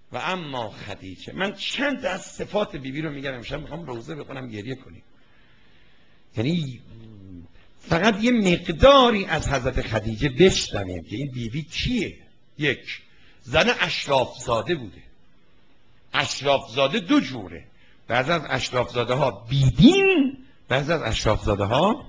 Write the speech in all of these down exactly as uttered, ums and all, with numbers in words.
و اما خدیجه. من چند از صفات بیبی رو میگم امشب، میخوام روزه بخونم گریه کنیم. یعنی فقط یه مقداری از حضرت خدیجه بشنویم که این بیبی کیه. یک، زن اشراف زاده بوده. اشراف زاده دو جوره، بعضی از اشراف زاده ها بیدین، بعضی از اشراف زاده ها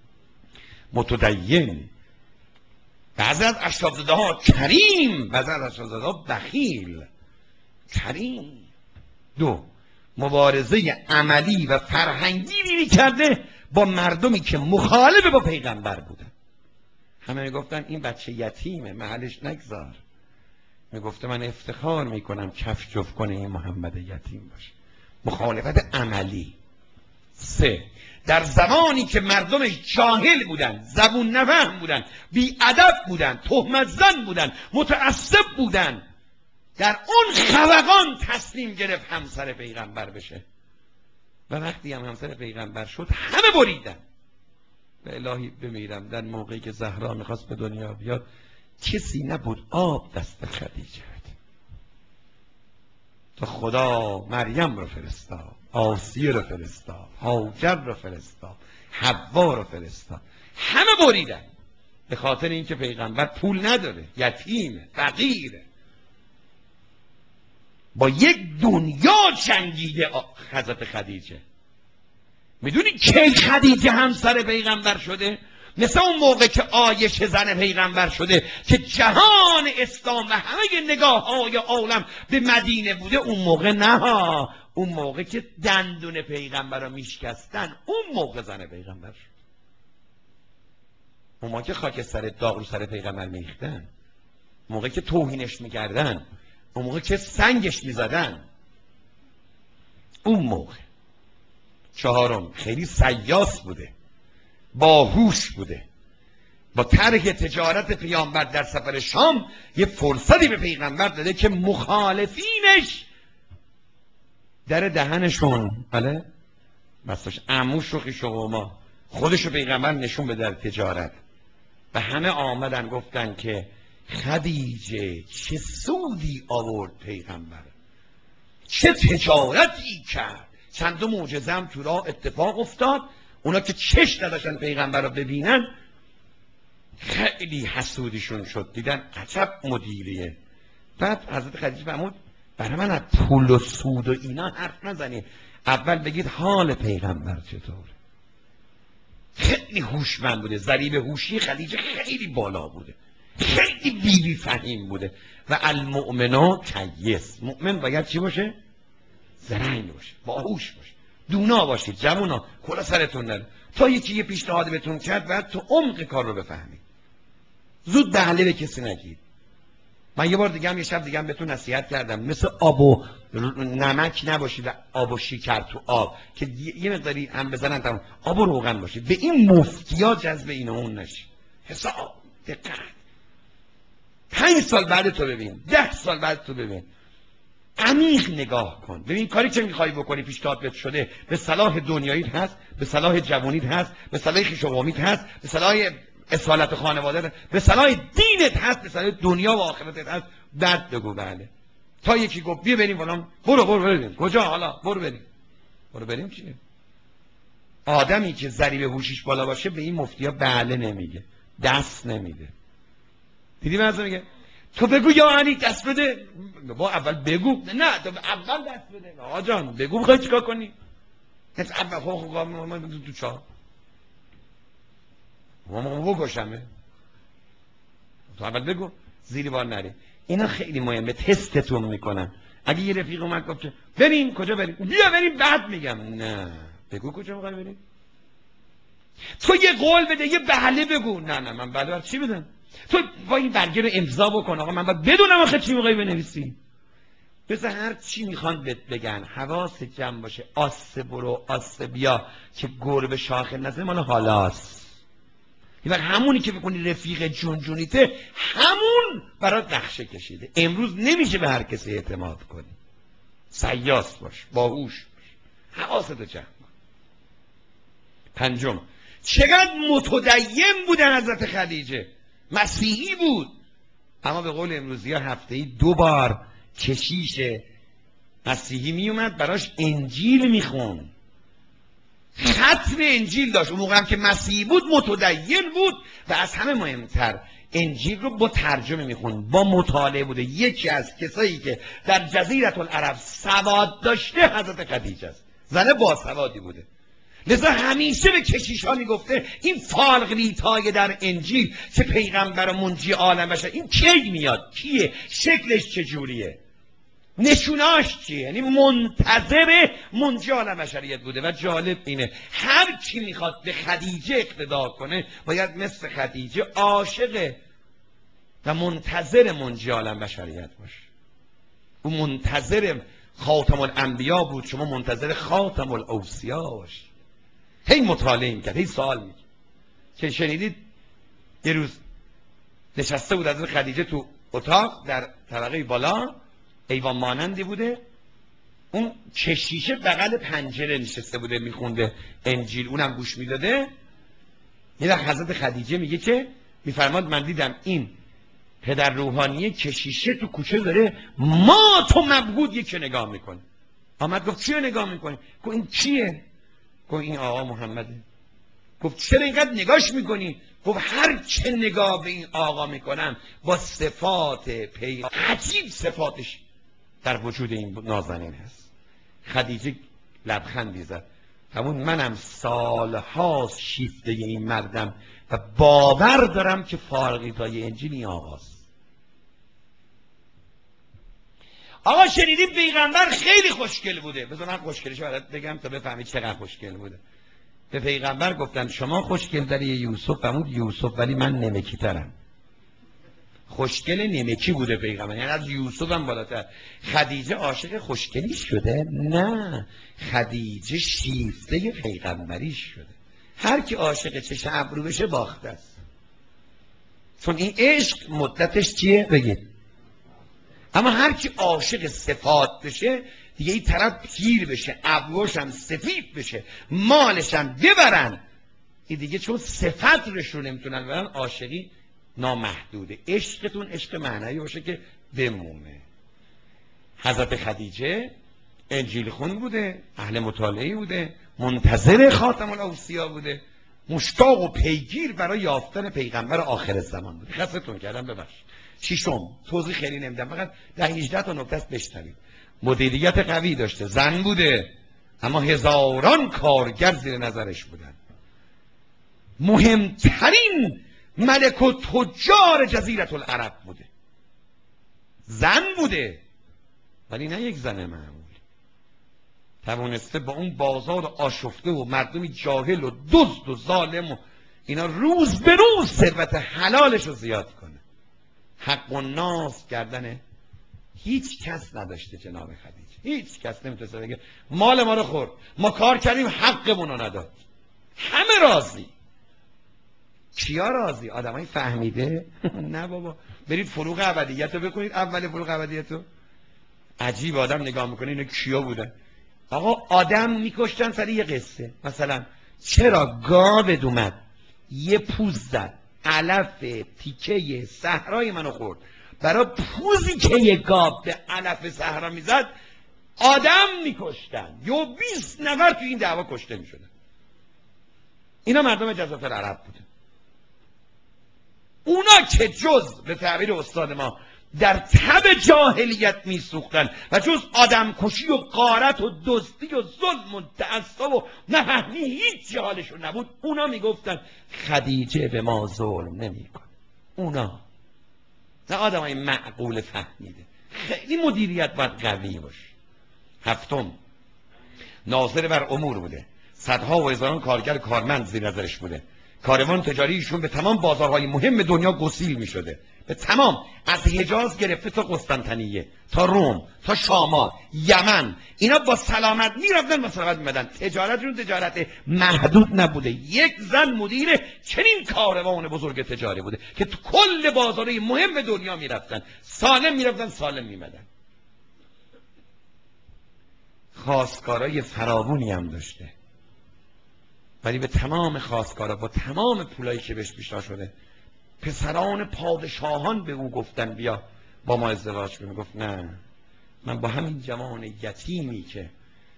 متدین، بعضی از اشراف زاده ها کریم، بعضی از اشراف زاده ها بخیل. کریم. دو، مبارزه عملی و فرهنگی می کرده با مردمی که مخالف با پیغمبر بودن. همه می گفتن این بچه یتیمه، محلش نگذار. می گفته من افتخار می کنم کف جفت کنه این محمد یتیم باشه. مخالفت عملی. سه، در زمانی که مردمش جاهل بودن، زبون نفهم بودن، بی ادب بودن، تهمت زن بودن، متعصب بودن، در اون خلقان تصمیم گرفت همسر پیغمبر بشه. و وقتی هم همسر پیغمبر شد همه بریدن. به الهی بمیرم در موقعی که زهرا میخواست به دنیا بیاد کسی نبود آب دست خدیجه بده. تو خدا مریم رو فرستاد، آسیه رو فرستاد، هاجر رو فرستاد، حوا رو فرستاد، همه بریدن به خاطر اینکه پیغمبر پول نداره، یتیمه، فقیره. با یک دنیا جنگیده حضرت خدیجه. میدونی کی خدیجه همسر پیغمبر شده؟ مثل اون موقع که عایشه زن پیغمبر شده که جهان اسلام و همه نگاه های عالم به مدینه بوده. اون موقع نه ها، اون موقع که دندون پیغمبر رو میشکستن، اون موقع زن پیغمبر شد. اون موقع که خاک سر داغ رو سر پیغمبر میریختن، موقع که توهینش میکردن، اون موقع که سنگش میزدن، اون موقع. چهارم، خیلی سیاس بوده، باهوش بوده. با طرح تجارت پیامبر در سفر شام یه فرصتی به پیغمبر داده که مخالفینش در دهنشون بله بستاش عموش رو خیش و ما خودش رو پیغمبر نشون به در تجارت. و همه آمدن گفتن که خدیجه چه سودی آورد پیغمبر، چه تجارتی کرد. چند دو معجزه هم تو راه اتفاق افتاد. اونا که چشم نداشتن پیغمبر رو ببینن خیلی حسودیشون شد، دیدن عجب مدیریه. بعد حضرت خدیجه فرمود برای من از پول و سود و اینا حرف نزنید، اول بگید حال پیغمبر چطوره. خیلی هوشمند بوده، ضریب هوشی خدیجه خیلی بالا بوده، خیلی بیبی فهیم بوده. و المؤمنان کیس، مؤمن باید چی باشه؟ زرنگ باشه، باهوش باشه، دونا باشید، جوونا، کلا سرتون نره. تا یکی یه پیشنهاد بهتون کرد بعد تو عمق کار رو بفهمید، زود بهله به کسی نگید. من یه بار دیگه هم یه شب دیگه هم بهتون نصیحت کردم مثل آب و نمک نباشید و آب و شکر تو آب که یه مقداری هم بزنن تمام. آب و روغن باشید. به این مفتیا جذب این و اون نشید. حساب، دقت. پنج سال بعد تو ببین، ده سال بعد تو ببین، عمیق نگاه کن ببین کاری که میخوای بکنی پیشنهاد بهت شده به صلاح دنیاییت هست، به صلاح جوانیت هست، به صلاح خویش و قومیت هست، به صلاح اصالت خانواده، به صلاح دینت هست، به صلاح دنیا و آخرتت هست. بعد بگو بله. تا یکی گفت بیا بریم فلان، برو برو بریم. کجا حالا؟ برو بریم. برو بریم چیه؟ آدمی که ضریب هوشیش بالا باشه به این مفتیا بله نمیگه، دست نمیده. دیدی من میگه تو بگو یا علی دست بده. با اول بگو. نه تو اول دست بده. آقا جان بگو میخوای چیکار کنی؟ کس اول خو خو ما تو چا ما ما بگوشمه. تو اول بگو زیر بار نری. اینا خیلی مهمه، تستتون میکنن. اگه یه رفیق اومد گفت بریم کجا بریم؟ بیا بریم بعد میگم نه بگو کجا میخوای بریم. تو یه قول بده، یه بله بگو. نه نه من بله چی بدم؟ تو با این برگه رو امضا بکن. آقا من باید بدونم آخه چی میخوای بنویسی. بذار هر چی میخوان بهت بگن حواست جمع باشه. آسه برو آسه بیا که گربه شاخه نزنه مال حالاست. یعنی همونی که بکنی رفیق جون جونیته همون برات نقشه کشیده. امروز نمیشه به هر کسی اعتماد کنی. سیاس باش، باهوش باش، حواستو جمع کن. پنجم، چقدر متدین بوده حضرت خدیجه. مسیحی بود اما به قول امروزی ها هفته‌ای دو بار کشیش مسیحی می اومد براش انجیل میخون، ختم انجیل داشت. اون موقع هم که مسیحی بود متدین بود و از همه مهمتر انجیل رو با ترجمه میخون، با مطالعه بوده. یکی از کسایی که در جزیره العرب سواد داشته حضرت خدیجه است، زن باسوادی بوده. لذا همیشه به کشیشا میگفته این فالقلیتای در انجیل که پیغمبر منجی عالم بشه این کی میاد، کیه، شکلش چجوریه، نشوناش چیه؟ یعنی منتظر منجی عالم بشریت بوده. و جالب اینه هر کی میخواد به خدیجه اقتدا کنه باید مثل خدیجه عاشق و منتظر منجی عالم بشریت باشه. او منتظر خاتم الانبیا بود، شما منتظر خاتم الاوصیا باش. هی مطالعه میکرد، هی سوال میکرد. که شنیدید یه روز نشسته بود از خدیجه تو اتاق در طبقه بالا، ایوان مانندی بوده، اون کشیشه بغل پنجره نشسته بوده میخونده انجیل، اونم گوش میداده. یه وقت حضرت خدیجه میگه که میفرماد من دیدم این پدر روحانی کشیشه تو کوچه داره ما تو مبهود یکی نگاه میکنه. آمد گفت چیه نگاه میکنی؟ گفت این کیه؟ گفت این آقا محمده. گفت چرا اینقدر نگاش میکنی؟ گفت هر چه نگاه به این آقا میکنم با صفات پی عجیب صفاتش در وجود این نازنین هست. خدیجه لبخندی زد، همون منم سالهاست شیفته این مردم و باور دارم که فارغیتای انجیل این آقاست. آقا شنیدیم پیغمبر خیلی خوشگل بوده. بذار من خوشگلش برات بگم تا بفهمید چقدر خوشگل بوده. به پیغمبر گفتن شما خوشگل داری یوسف، فرمود یوسف ولی من نمکی ترم. خوشگل نمکی بوده پیغمبر، یعنی از یوسف هم بالاتر. خدیجه عاشق خوشگلی شده؟ نه، خدیجه شیفته پیغمبری شده. هر کی عاشق چشم ابرو بشه باخته است. چون این عشق مدتش چیه بگید. اما هر کی عاشق صفات بشه دیگه این طرف پیر بشه، ابروش هم سفید بشه، مالش هم ببرن، این دیگه چون صفت رو نمیتونن برن عاشقی نامحدوده. عشقتون عشق معنوی باشه که بمونه. حضرت خدیجه انجیل خون بوده، اهل مطالعه بوده، منتظر خاتم الاوصیا بوده، مشتاق و پیگیر برای یافتن پیغمبر آخر زمان بوده. خستتون کردم ببخشید. ششم توضیح خیلی نمیدم، فقط ده هجده تا نکته است بشنوید. مدیریت قوی داشته، زن بوده اما هزاران کارگر زیر نظرش بودن. مهمترین ملک و تجار جزیره العرب بوده، زن بوده ولی نه یک زن معمولی. توانسته با اون بازار آشفته و مردمی جاهل و دزد و ظالم و اینا روز به روز ثروت حلالش رو زیاد کنه. حق و ناس کردن هیچ کس نداشته جناب خدیجه. هیچ کس نمیتونه بگه مال ما رو خورد، ما کار کردیم حقمون رو نداد. همه راضی. کیا راضی؟ آدمای فهمیده؟ نه بابا، برید فروغ ابدیت رو بکنید، اول فروغ ابدیت رو. عجیب آدم نگاه میکنه اینا کیا بودن. آقا آدم میکشتن سر یه قصه. مثلا چرا گاو اومد یه پوز زد علف تیکه صحرای منو خورد، برای پوزی که یه گاو به علف صحرا میزد آدم میکشتن، یا بیست نفر تو این دعوا کشته میشدن. اینا مردم جزیره العرب بودن. اونا که جز به تعبیر استاد ما در تب جاهلیت میسوختن و جز آدم کشی و غارت و دزدی و ظلم و تعصب و نفهمی هیچ حالشون نبود، اونا میگفتن خدیجه به ما ظلم نمیکنه. اونا نه آدمای معقول فهمیده. خیلی مدیریت باید قوی باشه. هفتم ناظر بر امور بوده، صدها و هزاران کارگر کارمند زیر نظرش بوده. کاروان تجاریشون به تمام بازارهای مهم دنیا گسیل می شده، به تمام، از حجاز گرفته تا قسطنطنیه تا روم تا شامات یمن، اینا با سلامت می رفتن با سلامت می بدن. تجارتشون تجارت محدود نبوده. یک زن مدیر چنین کاروان بزرگ تجاری بوده که تو کل بازارهای مهم دنیا می رفتن، سالم می رفتن سالم می بدن. خواستگارای فراوانی هم داشته، ولی به تمام خواستگارا با تمام پولایی که بهش پیشا شده پسران پادشاهان به او گفتن بیا با ما ازدواج کن. گفت نه، من با همین جوان یتیمی که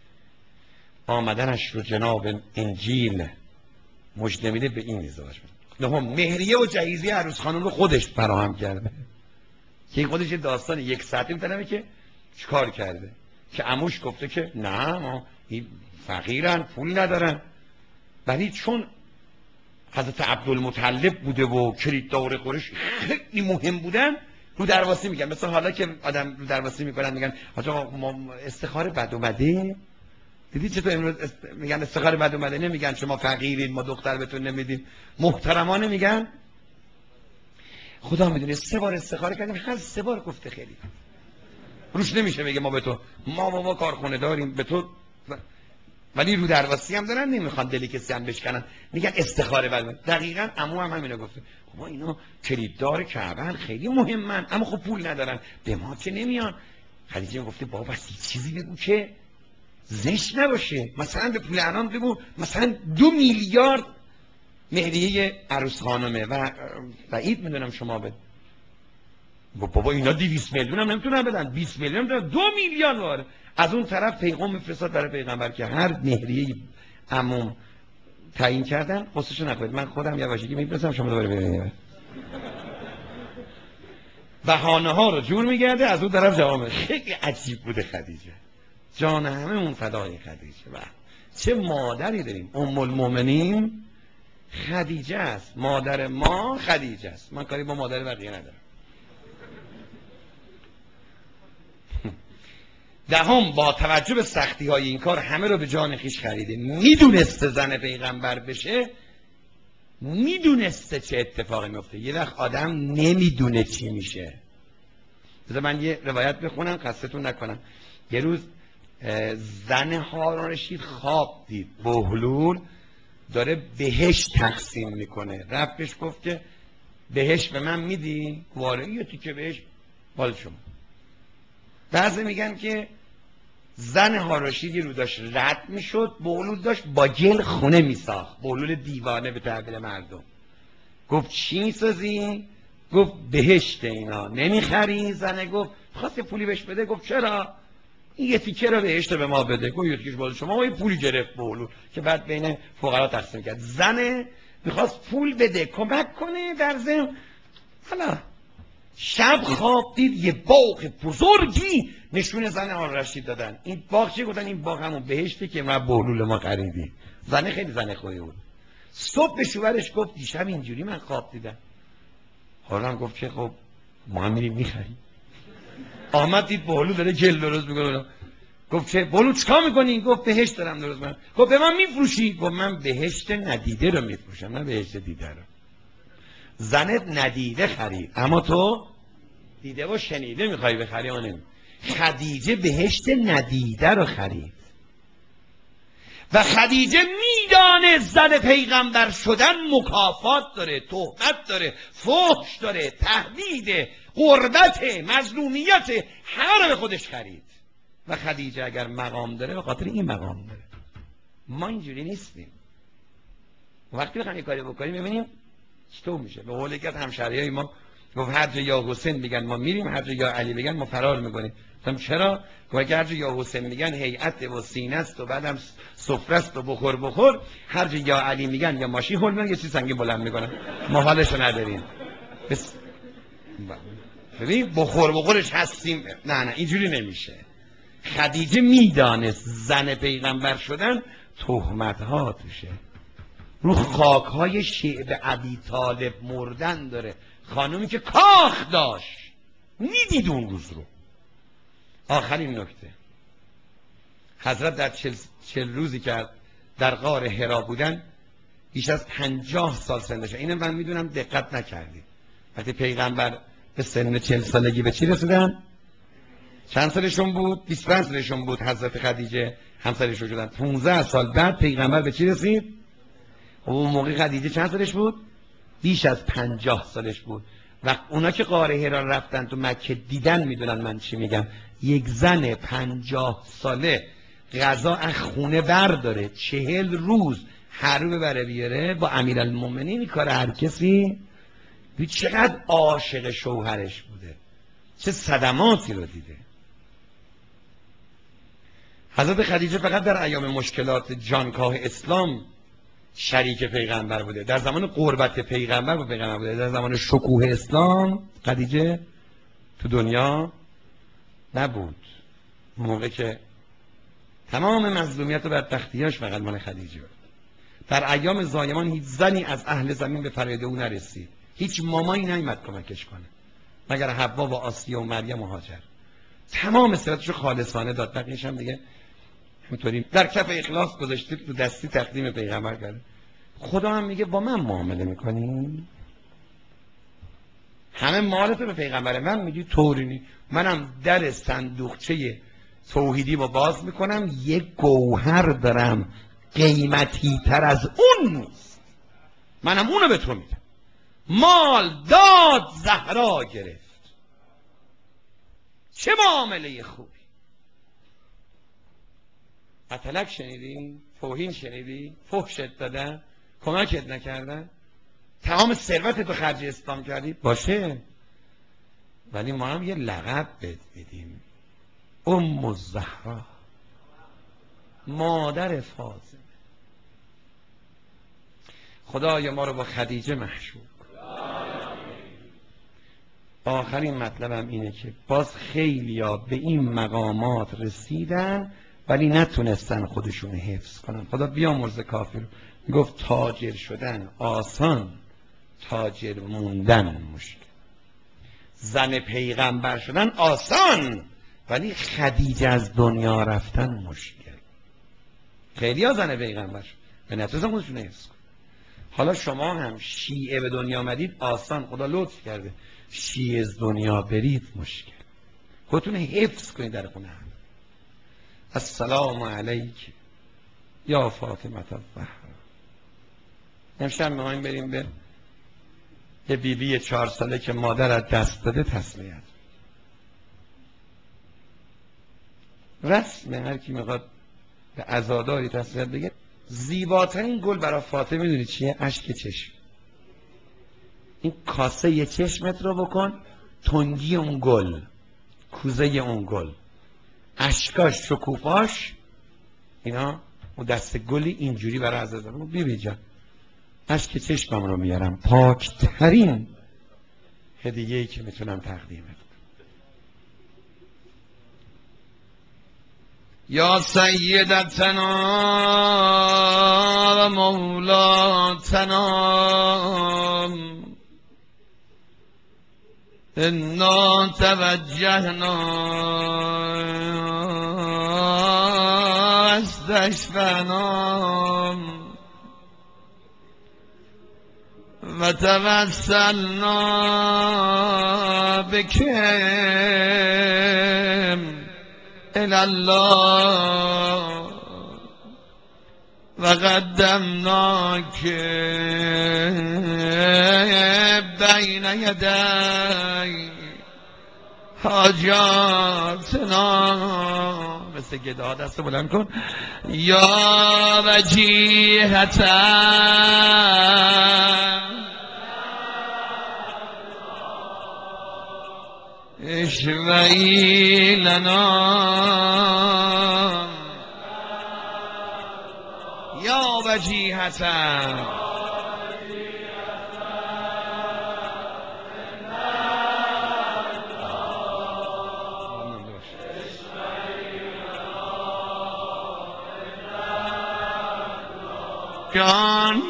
آمدنش رو جناب انجیل مجد میده به این ازدواج میده. نهم، مهریه و جهیزی عروس خانم رو خودش فراهم کرده که این خودش داستان یک ساعته میتونم که چیکار کرده که عموش گفته که نه ما این فقیرن پول ندارن، ولی چون حضرت عبدالمطلب بوده و کلیددار قریش خیلی مهم بودن رو درواسی میگن. مثلا حالا که آدم رو درواسی میکنن میگن آقا ما استخاره بد اومده، دیدی چطور امروز است... میگن استخاره بد اومده، نمیگن شما فقیرین ما دختر بهتون نمیدیم، محترمانه میگن خدا میدونه سه بار استخاره کردیم هر سه بار گفته خیلی روش نمیشه بگه ما به تو ما بابا کارخونه داریم به تو، ولی رو درواسی هم دارن نمیخوان دلی کسی هم بشکنن میگن استخاره بد. دقیقاً عمو هم همینو گفته خب اینا کلیددار کعبه خیلی مهمن اما خب پول ندارن به ما که نمیان. خدیجه گفته بابا بس چیزی بگو که زشت نباشه، مثلا به پول الان بگو مثلا دو میلیارد مهریه عروس خانمه و بعید میدونم شما بده. بابا اینا دویست میلیون هم نمیتونن بدن، بیست میلیون هم دو میلیارد واره. از اون طرف پیغام میفرستاد برای پیغمبر که هر مهریه عموم تعیین کردن قصهشو نکنید، من خودم یواشکی میفرستم شما دوباره ببینید. بهانه ها رو جور میگرده از اون طرف جواب. خیلی عجیب بوده خدیجه، جان همه اون فدای خدیجه. و چه مادری داریم، ام المؤمنین خدیجه است، مادر ما خدیجه است. من کاری با مادر بقیه ندارم. دهم، با توجه به سختی های این کار همه رو به جان خیش خریده. میدونسته زن پیغمبر بشه، میدونسته چه اتفاقی میفته. یه وقت آدم نمیدونه چی میشه. بذار من یه روایت بخونم خستتون نکنم. یه روز زن هارون رشید خواب دید بهلول داره بهشت تقسیم میکنه، رفت بهش گفت که بهشت به من میدی؟ واره یه تیکه بهشت مال شما. بعضی میگن که زن هارون رشید یه رو داشت رد میشد، بهلول داشت با گل خونه میساخت. بهلول دیوانه به تعبیر مردم. گفت چی میسازی؟ گفت بهشت. اینا نمیخری؟ زنه گفت خواست پولی بهش بده. گفت چرا؟ این یه تیکه رو بهشت به ما بده. گفت یه تیکش باز شما. و یه پولی گرفت بهلول که بعد بین فقرا تقسیم کرد. زنه میخواست پول بده کمک کنه، در ضمن حالا شب خواب دید یه باغ بزرگی نشون زن هارون رشید دادن. این باغ چی گفتن؟ این باغ همون بهشتی که ما بهلول ما خریدی. زنه خیلی زنه خوبی بود. صبح به شوهرش گفت دیشب اینجوری من خواب دیدم. هارون گفت که خب ما هم میریم میخریم. آمد دید بهلول داره گل درست میکنه. گفت که بهلول چیکار میکنی؟ گفت بهشت دارم درست میکنم. گفت به من میفروشی؟ گفت من بهشت ندیده رو میفروشم نه بهشت دیده رو. زنت ندیده خرید اما تو دیده و شنیده میخوای بخری. آنه خدیجه بهشت ندیده رو خرید و خدیجه میدانه زن پیغمبر شدن مکافات داره، تهمت داره، فحش داره، تهدید، غربت، مظلومیت، همه رو به خودش خرید. و خدیجه اگر مقام داره به خاطر این مقام داره. ما اینجوری نیستیم. وقتی بخوایم یه کاری بکنیم ببینیم چطور میشه. به قول یکی از همشهریای ما گفت هر جا یا حسین میگن ما میریم، هر جا یا علی بگن ما فرار میکنیم. گفتم چرا؟ گفت هر جا یا حسین میگن هیئت و سینه است و بعدم سفره است و بخور بخور، هر جا یا علی میگن یا ماشین هول میگن یه چیز سنگین بلند میکنن، ما حالشو نداریم. بس ببین بخور بخورش هستیم. نه نه اینجوری نمیشه. خدیجه میدانست زن پیغمبر شدن تهمت ها توشه، رو خاک های شعب ابی طالب مردن داره. خانومی که کاخ داشت میدید اون روز رو. آخرین نکته، حضرت در چل, چل روزی که در غار حرا بودن بیش از پنجاه سال سنشه. اینو من میدونم دقت نکردید. وقتی پیغمبر به سن چل سالگی به چی رسیدن؟ چند سالشون بود؟ بیست و پنج سالشون بود. حضرت خدیجه همسرشون شدن. پانزده سال بعد پیغمبر به چی رسید؟ اون موقع خدیجه چند سالش بود؟ بیش از پنجاه سالش بود. و اونا که غار حرا رفتن تو مکه دیدن میدونن من چی میگم. یک زن پنجاه ساله غذا از خونه برداره چهل روز هرو ببره بیاره با امیرالمومنین، این کار هر کسی؟ چقدر عاشق شوهرش بوده، چه صدماتی رو دیده. حضرت خدیجه فقط در ایام مشکلات جانکاه اسلام شریک پیغمبر بوده، در زمان قربت پیغمبر با پیغمبر بوده، در زمان شکوه اسلام خدیجه تو دنیا نبود. موقع که تمام مظلومیت و بدبختیاش فقط مال خدیجه بود. در ایام زایمان هیچ زنی از اهل زمین به فریاد او نرسید، هیچ مامایی نیامد کمکش کنه مگر حوا و آسیه و مریم و هاجر. تمام ثروتشو خالصانه داد، بقیه‌اش هم دیگه همینطوری در کف اخلاص گذاشته، تو دستی تقدیم پیغمبر کرده. خدا هم میگه با من معامله میکنی؟ همه مالتو به پیغمبر من میگی طوری نی. منم در صندوقچه توحیدی رو باز میکنم، یک گوهر دارم قیمتی تر از اون نیست، منم اونو به تو میدم. مال داد زهرا گرفت، چه معامله خوبی. اطلق شنیدی؟ توهین شنیدی؟ فحشت دادن؟ کمکت نکردن؟ تمام ثروتت رو خرج اسلام کردی؟ باشه، ولی ما هم یه لقب بهت میدیم، ام الزهرا، مادر فاطمه. خدای ما رو با خدیجه محشور. آخرین مطلبم اینه که باز خیلیا به این مقامات رسیدن ولی نتونستن خودشون حفظ کنن. خدا بیامرز کافر. گفت تاجر شدن آسان، تاجر موندن مشکل. زن پیغمبر شدن آسان، ولی خدیجه از دنیا رفتن مشکل. خیلی ها زن پیغمبر شد به نتونستن خودشون حفظ کنن. حالا شما هم شیعه به دنیا آمدید آسان، خدا لطف کرده. شیعه از دنیا برید مشکل. خودتون حفظ کنید در خونه هم. السلام علیک یا فاطمه الزهرا. امشب می‌خوایم بریم به یه بیبی چهار ساله که مادر از دست داده تسلیت. رسم هر کی میخواد به عزاداری تسلیت بگه. زیباترین گل برای فاطمه میدونی چیه؟ اشک چشم. این کاسه یه چشمت رو بکن، تنگی اون گل، کوزه اون گل، اشکاش، شکوفاش، اینا اون دست گلی اینجوری برای عزادارم. بیبی جان اشک چشمم رو میارم، پاکترین هدیه‌ای که میتونم تقدیمت کنم. یا سیدتنا و مولاتنا انا توجهنا استشفعنا و توسلنا بکم الی الله و قدمناک بین یدی حاجاتنا. مثل گدا دست بلند کن. یا وجیهتا اشفعی لنا یا وجیهتا. جان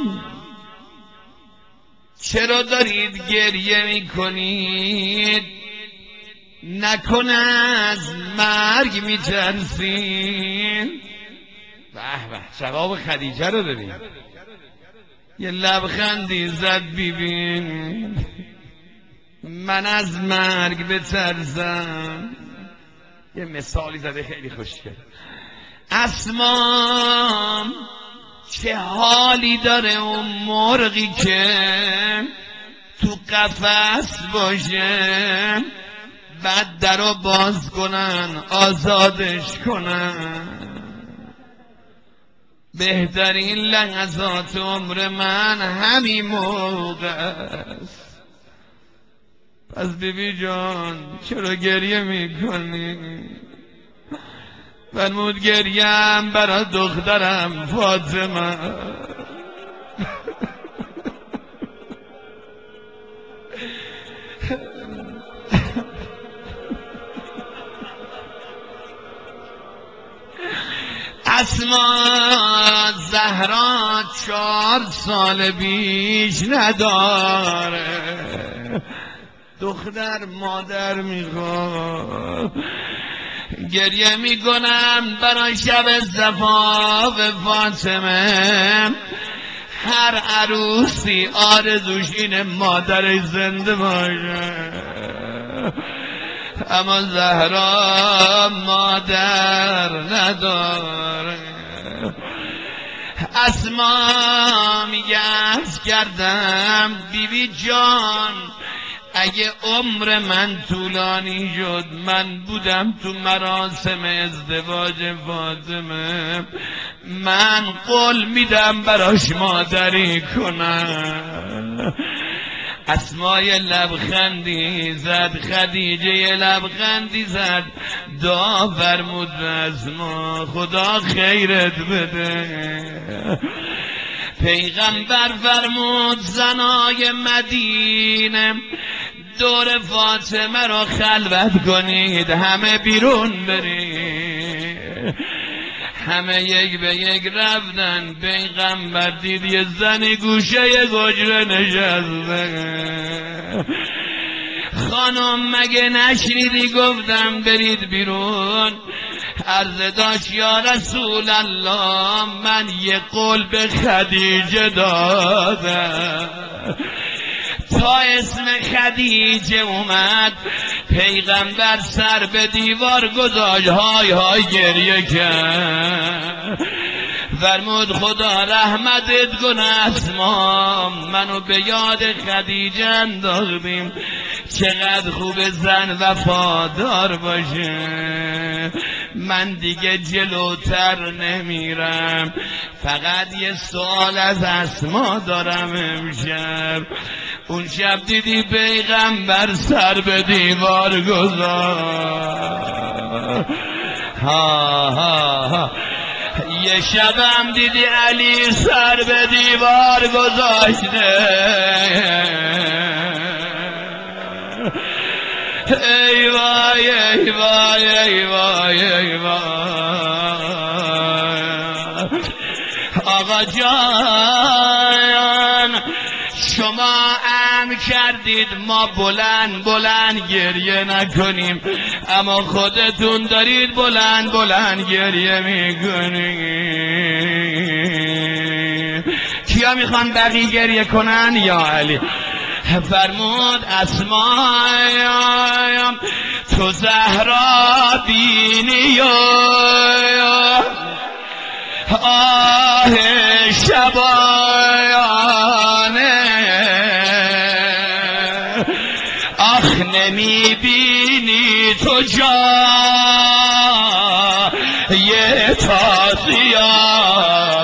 چرا دارید گریه می کنید؟ نکنه از مرگ می ترسید؟ به به جواب خدیجه رو ببین. یه لبخندی زد ببین. من از مرگ بترسم. یه مثالی زده خیلی خوشگل. اسما چه حالی داره اون مرغی که تو قفس باشه، بعد در رو باز کنن آزادش کنن. بهترین لحظات عمر من همین موقع است. پس بیبی جان چرا گریه میکنی؟ فرمود گریم برای دخترم فاطمه. اسما زهرا چهار سال بیش نداره، دختر مادر میخواد. گریه میکنم برای شب زفاف فاطمه. هر عروسی آرزوش اینه مادرش زنده باشه، اما زهرا مادر نداره. اسما میگه عرض کردم بی بی جان اگه عمر من طولانی شد، من بودم تو مراسم ازدواج فاطمه، من قول میدم براش مادری کنم. اسمای لبخندی زد، خدیجه لبخندی زد، دعا فرمود به اسما خدا خیرت بده. پیغمبر فرمود زنای مدینه دور فاطمه رو خلوت کنید، همه بیرون برید. همه یک به یک رفتن. پیغمبر دید یه زنی گوشه یه گجره نشسته. خانم مگه نشنیدی گفتم برید بیرون؟ عرض داشت یا رسول الله من یه قول به خدیجه دادم، تا اسم خدیجه اومد پیغمبر سر به دیوار گذاشت، های های گریه کرد. فرمود خدا رحمتت کنه اسما، منو به یاد خدیجه انداختیم، چقدر خوب زن وفادار باشه. من دیگه جلوتر نمیرم، فقط یه سوال از اسما دارم امشب. اون شب دیدی پیغمبر سر به دیوار گذاشت، ها ها ها. یه شبم دیدی علی سر به دیوار گذاشته. ای وای ای وای ای وای ای وای. آقا جان شما ام کردید ما بلند بلند گریه نکنیم، اما خودتون دارید بلند بلند گریه میکنید. کیا میخوان بقیه گریه کنن؟ یا علی. فرمود اسمایم تو زهرا بینی آه شبایانه، آخ نمی بینی تو جای تازیانه.